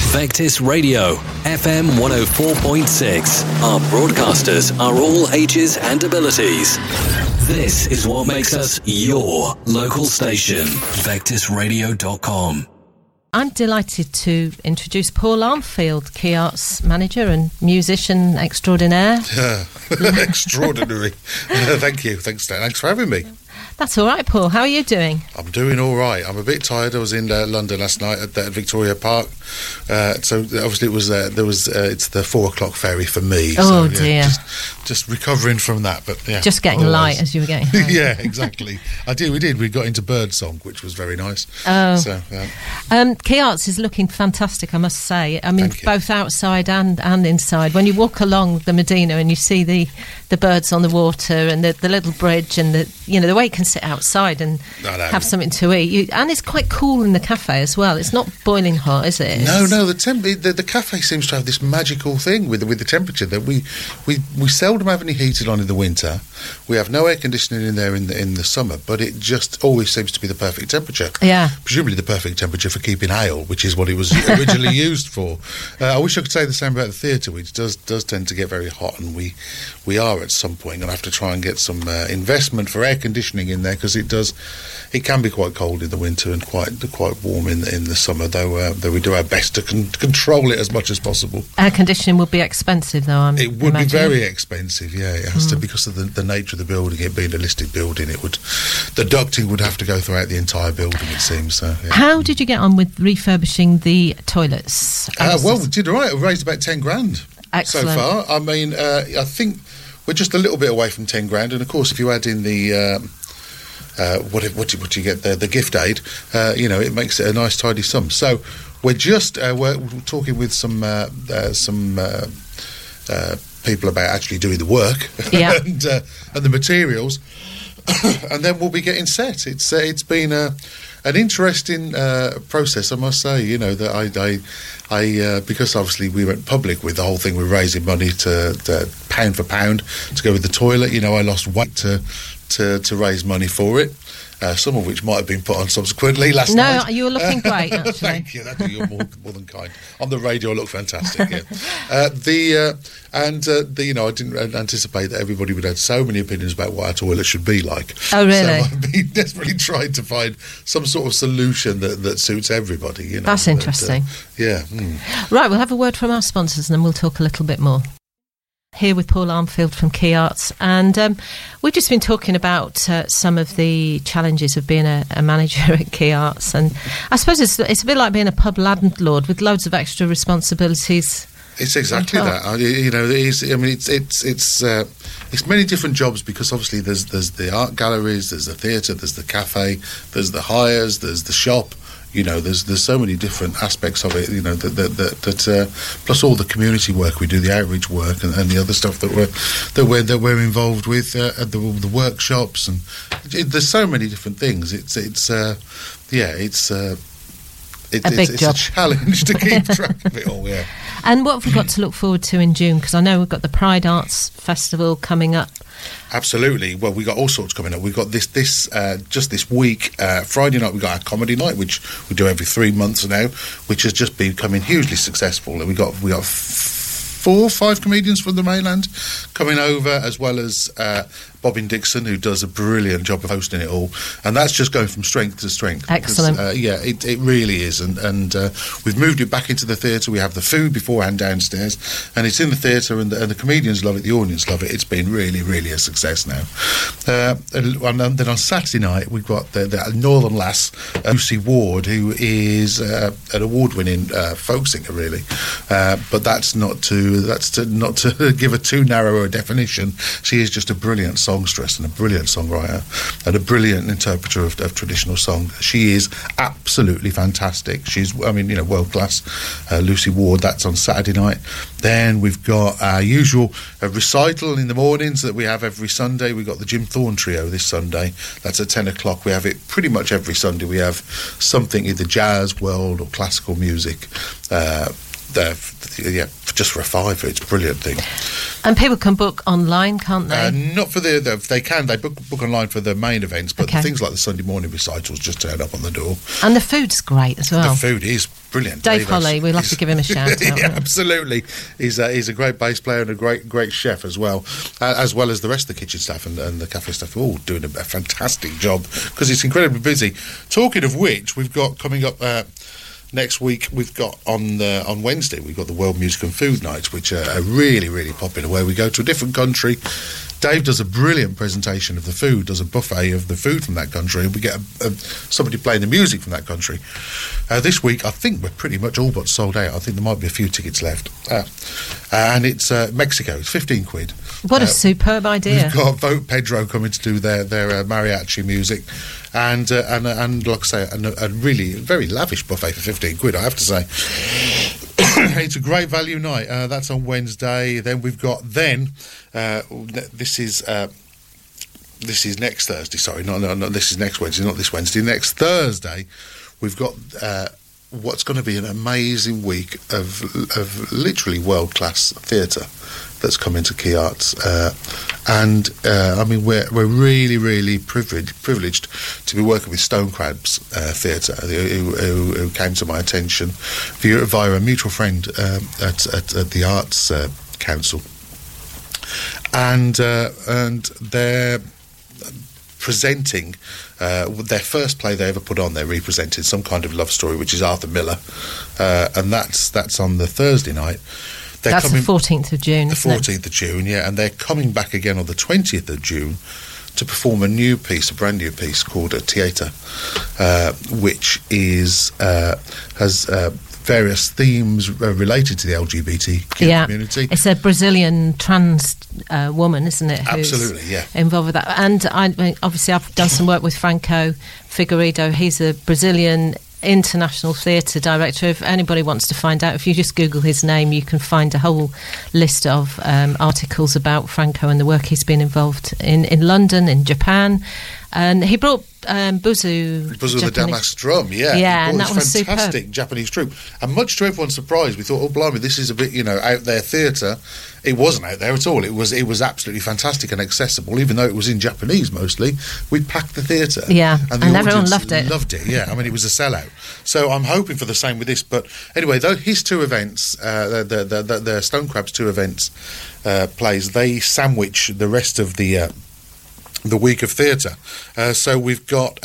Vectis Radio, FM 104.6. Our broadcasters are all ages and abilities. This is what makes us your local station. VectisRadio.com. I'm delighted to introduce Paul Armfield, Key Arts manager and musician extraordinaire. Extraordinary. Thank you. Thanks for having me. That's all right, Paul. How are you doing? I'm doing all right. I'm a bit tired. I was in London last night at Victoria Park. So obviously it's the 4:00 ferry for me. Oh, so, dear. Just recovering from that, but yeah. Just getting light as you were getting home. Yeah, exactly. We did. We got into Birdsong, which was very nice. Oh. So, Key Arts is looking fantastic, I must say. I mean, Thank you. both outside and inside. When you walk along the Medina and you see the birds on the water and the little bridge and the way you can sit outside and have something to eat. And it's quite cool in the cafe as well. It's not boiling hot, is it? No. The cafe seems to have this magical thing with the temperature that we seldom have any heated on in the winter. We have no air conditioning in there in the summer, but it just always seems to be the perfect temperature. Yeah. Presumably the perfect temperature for keeping ale, which is what it was originally used for. I wish I could say the same about the theatre, which does tend to get very hot, and we are at some point going to have to try and get some investment for air conditioning in there, because it can be quite cold in the winter and quite warm in the summer, though we do our best to control it as much as possible. Air conditioning would be expensive, though, It would imagine. be very expensive, yeah. It has to, because of the nature of the building, it being a listed building, the ducting would have to go throughout the entire building, it seems. So, yeah. How did you get on with refurbishing the toilets? Well, we did all right. We raised about 10 grand Excellent. so far. I mean, I think we're just a little bit away from 10 grand, and of course, if you add in the what do you get there? The gift aid, it makes it a nice tidy sum. So we're talking with some people about actually doing the work, Yeah. and the materials, and then we'll be getting set. It's been an interesting process, I must say. That I because obviously we went public with the whole thing. We're raising money to pound for pound to go with the toilet. I lost weight to raise money for it. Some of which might have been put on subsequently last night. No, you were looking great, actually. Thank you. You're more than kind. On the radio, I look fantastic. Yeah. I didn't anticipate that everybody would have so many opinions about what our toilet should be like. Oh, really? So I've been desperately trying to find some sort of solution that suits everybody. That's interesting. Yeah. Right, we'll have a word from our sponsors and then we'll talk a little bit more. Here with Paul Armfield from Key Arts, and we've just been talking about some of the challenges of being a manager at Key Arts, and I suppose it's a bit like being a pub landlord with loads of extra responsibilities. It's exactly that. It's many different jobs, because obviously there's the art galleries, there's the theatre, there's the cafe, there's the hires, there's the shop. There's so many different aspects of it. That plus all the community work we do, the outreach work, and the other stuff that we're involved with, the workshops, and there's so many different things. It's a challenge to keep track of it all. Yeah. And what have we got to look forward to in June? Because I know we've got the Pride Arts Festival coming up. Absolutely. Well, we've got all sorts coming up. We've got this just this week, Friday night, we've got our comedy night, which we do every 3 months now, which has just becoming hugely successful. And we got 4 or 5 comedians from the mainland coming over, as well as Bobbin Dixon, who does a brilliant job of hosting it all, and that's just going from strength to strength. Excellent. It really is, and we've moved it back into the theatre. We have the food beforehand downstairs, and it's in the theatre, and the comedians love it, the audience love it. It's been really, really a success now. And then on Saturday night, we've got the Northern lass, Lucy Ward, who is an award-winning folk singer, really, but that's not to give a too narrow a definition. She is just a brilliant songstress and a brilliant songwriter and a brilliant interpreter of traditional song. She is absolutely fantastic. She's, world class. Lucy Ward, that's on Saturday night. Then we've got our usual recital in the mornings that we have every Sunday. We've got the Jim Thorne Trio this Sunday. That's at 10 o'clock. We have it pretty much every Sunday. We have something, either jazz, world or classical music. Just for a £5, it's a brilliant thing. And people can book online, can't they? Not for they book online for the main events, but things like the Sunday morning recitals just turn up on the door. And the food's great as well. The food is Brilliant. Dave Holly, we'll have to give him a shout out. Yeah, absolutely. He's a great bass player and a great chef as well as the rest of the kitchen staff and the cafe staff, all doing a fantastic job because it's incredibly busy. Talking of which, we've got coming up next week, we've got on Wednesday, we've got the World Music and Food Nights, which are really, really popular, where we go to a different country. Dave does a brilliant presentation of the food, does a buffet of the food from that country, and we get somebody playing the music from that country. This week, I think we're pretty much all but sold out. I think there might be a few tickets left. And it's Mexico. It's 15 quid. What a superb idea. We've got Vote Pedro coming to do their mariachi music. And like I say, a really very lavish buffet for 15 quid, I have to say. It's a great value night. That's on Wednesday. Then we've got this is next Thursday. Sorry, no. This is next Wednesday, not this Wednesday. Next Thursday, we've got what's going to be an amazing week of literally world class theatre that's coming to Quay Arts, and I mean we're really, really privileged to be working with Stone Crabs Theatre, who came to my attention via a mutual friend at the Arts Council, and they're presenting their first play they ever put on. They represented Some Kind of Love Story, which is Arthur Miller, and that's on the Thursday night. That's the 14th of June, the 14th of June, yeah, and they're coming back again on the 20th of June to perform a brand new piece called Theatre, which has various themes related to the LGBTQ community. It's a Brazilian trans woman, isn't it? Absolutely, yeah. Involved with that. And obviously I've done some work with Franco Figueiredo. He's a Brazilian international theatre director. If anybody wants to find out, if you just Google his name, you can find a whole list of articles about Franco and the work he's been involved in London, in Japan. And he brought Buzu the Damask Drum, yeah, and that was fantastic superb. Japanese troupe. And much to everyone's surprise, we thought, oh blimey, this is a bit out there theatre. It wasn't out there at all. It was absolutely fantastic and accessible, even though it was in Japanese mostly. We packed the theatre, and everyone loved it. Loved it, yeah. I mean, it was a sellout. So I'm hoping for the same with this. But anyway, his two events, the Stone Crab's two events plays, they sandwich the rest of the week of theatre. So we've got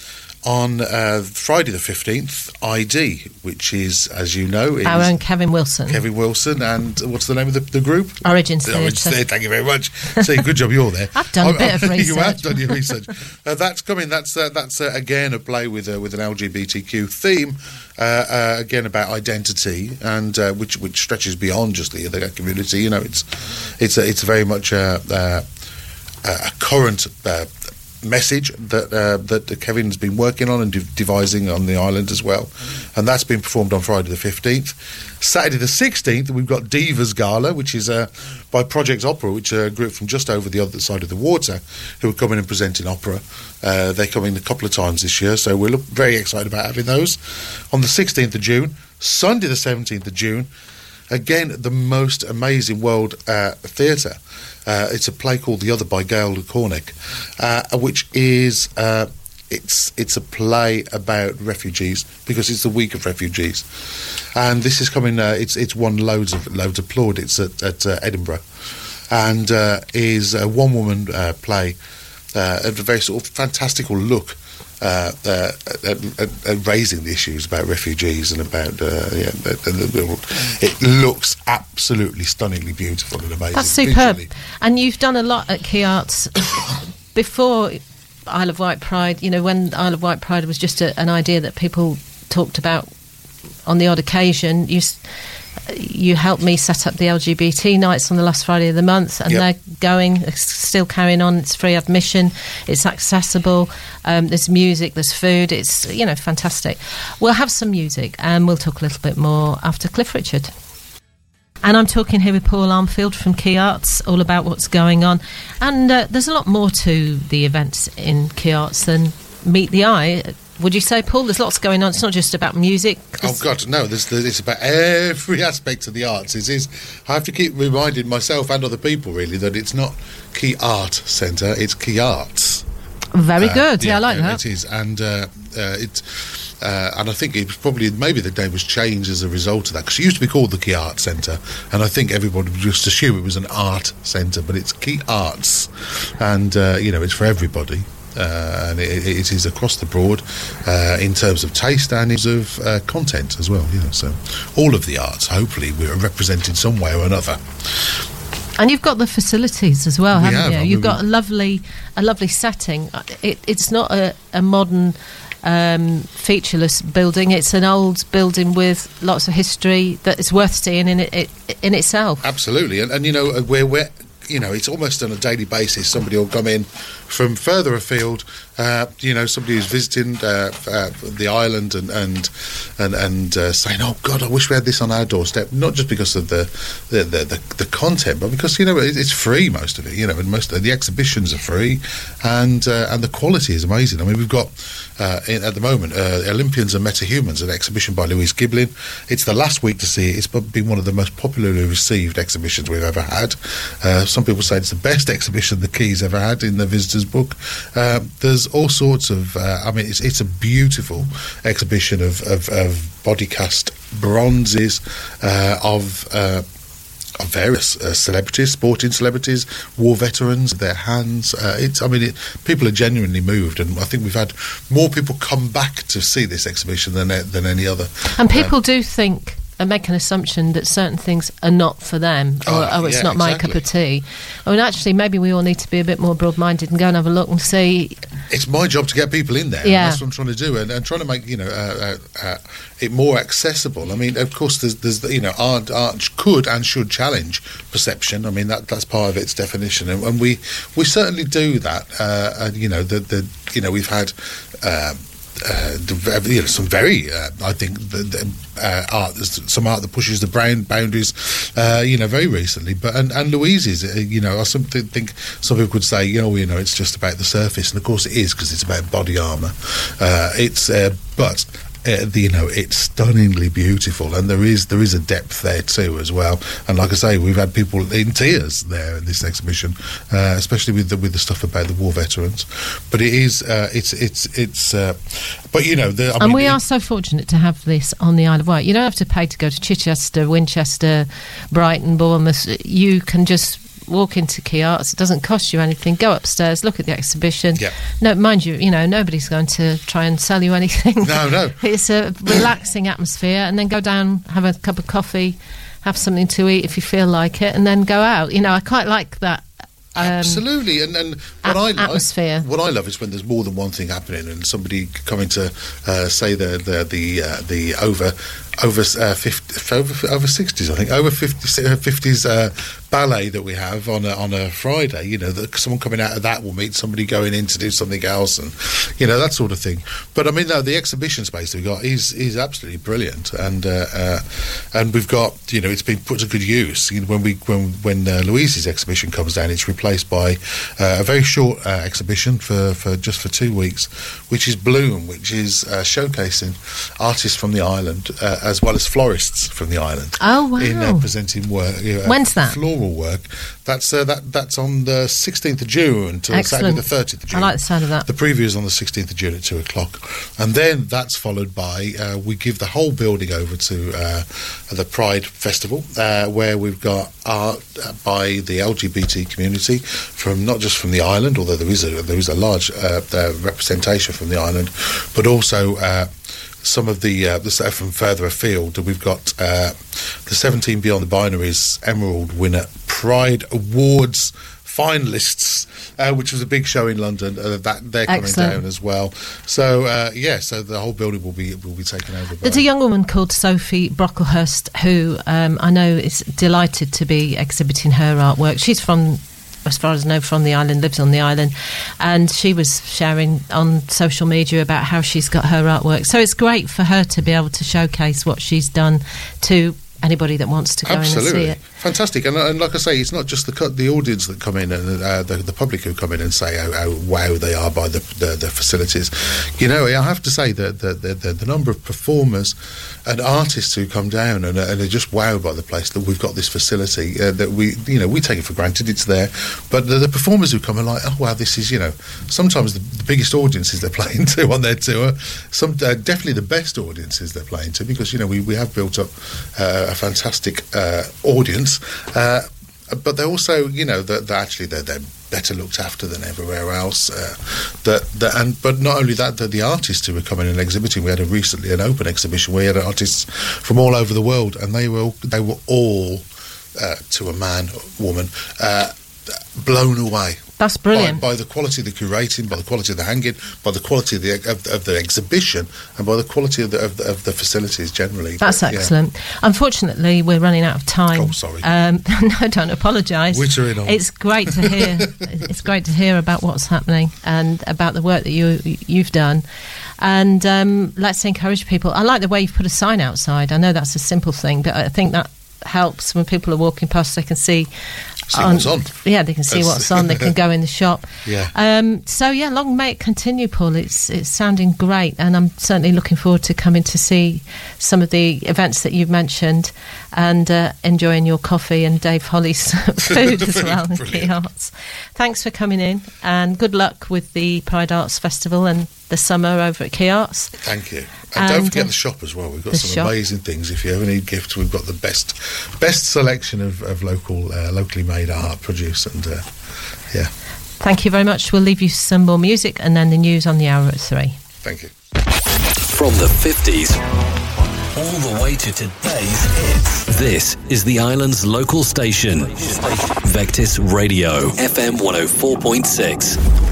on Friday the 15th, ID, which is, as you know, our own Kevin Wilson. And what's the name of the group? Origins Theatre. Thank you very much. See, good job you're there. I've done a bit of research. You have done your research. That's coming. That's again a play with an LGBTQ theme, again about identity, and which stretches beyond just the community. It's very much a current message that Kevin's been working on and devising on the island as well, and that's been performed on Friday the 15th. Saturday the 16th, we've got Divas Gala, which is by Project Opera, which are a group from just over the other side of the water who are coming and presenting opera. They come in a couple of times this year, so we're very excited about having those. On the 16th of June, Sunday the 17th of June, again, the most amazing world theatre. It's a play called The Other by Gail Cornick, which is it's a play about refugees, because it's the week of refugees, and this is coming. It's won loads of plaudits at Edinburgh, and is a one-woman play, a very sort of fantastical look at raising the issues about refugees and about it looks absolutely stunningly beautiful and amazing. That's superb. Visually. And you've done a lot at Quay Arts before Isle of Wight Pride. When Isle of Wight Pride was just an idea that people talked about on the odd occasion. You helped me set up the LGBT nights on the last Friday of the month, and they're still carrying on. It's free admission, it's accessible, there's music, there's food, it's fantastic. We'll have some music and we'll talk a little bit more after Cliff Richard. And I'm talking here with Paul Armfield from Quay Arts, all about what's going on. And there's a lot more to the events in Quay Arts than meet the eye. Would you say, Paul? There's lots going on. It's not just about music. Oh God, no! It's about every aspect of the arts. I have to keep reminding myself and other people really that it's not Quay Art Centre. It's Quay Arts. Very good. I like that. It is, and and I think it was probably maybe the name was changed as a result of that, because it used to be called the Key Arts Centre, and I think everybody would just assume it was an art centre, but it's Key Arts, and it's for everybody. And it is across the board in terms of taste and in terms of content as well. So all of the arts, hopefully, we're represented some way or another. And you've got the facilities as well, haven't you? I mean, you've got a lovely setting. It's not a modern featureless building. It's an old building with lots of history that is worth seeing in itself. Absolutely, and we're it's almost on a daily basis. Somebody will come in from further afield. Somebody who's visiting the island and saying, "Oh God, I wish we had this on our doorstep." Not just because of the content, but because it's free, most of it. And most of the exhibitions are free, and the quality is amazing. I mean, we've got at the moment Olympians and Metahumans, an exhibition by Louise Giblin. It's the last week to see it. It's been one of the most popularly received exhibitions we've ever had. Some people say it's the best exhibition the Keys ever had in the visitors book. There's all sorts of it's a beautiful exhibition of body cast bronzes of various celebrities, sporting celebrities, war veterans, their hands. People are genuinely moved, and I think we've had more people come back to see this exhibition than any other. And people do think and make an assumption that certain things are not for them, or it's not my cup of tea. I mean, actually, maybe we all need to be a bit more broad-minded and go and have a look and see. It's my job to get people in there. Yeah. And that's what I'm trying to do, and trying to make it more accessible. I mean, of course, there's art could and should challenge perception. I mean, that's part of its definition, and we certainly do that. We've had. Some very, I think, some art that pushes the boundaries, very recently. But and Louise's, I think some people could say, it's just about the surface, and of course it is, because it's about body armour. It's stunningly beautiful, and there is a depth there too as well. And like I say, we've had people in tears there in this exhibition, especially with the stuff about the war veterans. But it is, we are so fortunate to have this on the Isle of Wight. You don't have to pay to go to Chichester, Winchester, Brighton, Bournemouth. You can just walk into Key Arts. It doesn't cost you anything. Go upstairs, look at the exhibition. Yeah. No, mind you, nobody's going to try and sell you anything. No. It's a relaxing atmosphere, and then go down, have a cup of coffee, have something to eat if you feel like it, and then go out. I quite like that. Absolutely, and what I like, atmosphere. What I love is when there's more than one thing happening, and somebody coming to say the over 60s, I think, over 50s ballet that we have on a Friday. Someone coming out of that will meet somebody going in to do something else, and that sort of thing. But I mean, the exhibition space that we got is absolutely brilliant, and we've got it's been put to good use. When Louise's exhibition comes down, it's replaced by a very short exhibition for 2 weeks, which is Bloom, which is showcasing artists from the island as well as florists from the island. Oh wow! In presenting work. When's that? Floral work. That's on the 16th of June to Saturday the 30th of June. I like the sound of that. The preview is on the 16th of June at 2:00, and then that's followed by we give the whole building over to the Pride Festival, where we've got art by the LGBT community not just from the island, although there is a large representation from the island, but also some of the stuff from further afield. We've got the 17 Beyond the Binaries Emerald winner Pride Awards finalists, which was a big show in London. That they're coming down as well. So so the whole building will be taken over. There's a young woman called Sophie Brocklehurst who I know is delighted to be exhibiting her artwork. She's from, as far as I know, from the island, lives on the island, and she was sharing on social media about how she's got her artwork. So it's great for her to be able to showcase what she's done to anybody that wants to go in and see it. fantastic. And like I say, it's not just the audience that come in and the public who come in and say how wow they are by the facilities. You know, I have to say that the number of performers and artists who come down and are just wowed by the place, that we've got this facility, that we take it for granted, it's there, but the performers who come are like, oh wow, this is, sometimes the biggest audiences they're playing to on their tour, definitely the best audiences they're playing to, because we have built up a fantastic audience, but they're also they're better looked after than everywhere else. But not only that, the artists who are coming and exhibiting. We had recently an open exhibition where we had artists from all over the world, and they were all to a man, woman, blown away. That's brilliant. By the quality of the curating, by the quality of the hanging, by the quality of the exhibition, and by the quality of the facilities generally. That's excellent. Yeah. Unfortunately, we're running out of time. Oh, sorry. No, don't apologise. Wittering on. It's great to hear. It's great to hear about what's happening and about the work that you've done. And let's encourage people. I like the way you've put a sign outside. I know that's a simple thing, but I think that helps when people are walking past. They can see what's on. Yeah, they can see what's on. They can go in the shop. Yeah. So yeah, long may it continue, Paul. It's sounding great, and I'm certainly looking forward to coming to see some of the events that you've mentioned, and enjoying your coffee and Dave Holly's food as well in Quay Arts. Thanks for coming in, and good luck with the Pride Arts Festival and the summer over at Quay Arts. Thank you. And don't forget the shop as well. We've got some amazing things. If you ever need gifts, we've got the best selection of locally made art produce. And yeah. Thank you very much. We'll leave you some more music and then the news on the hour at 3. Thank you. From the 50s all the way to today's hits. This is the island's local station. Vectis Radio, FM 104.6.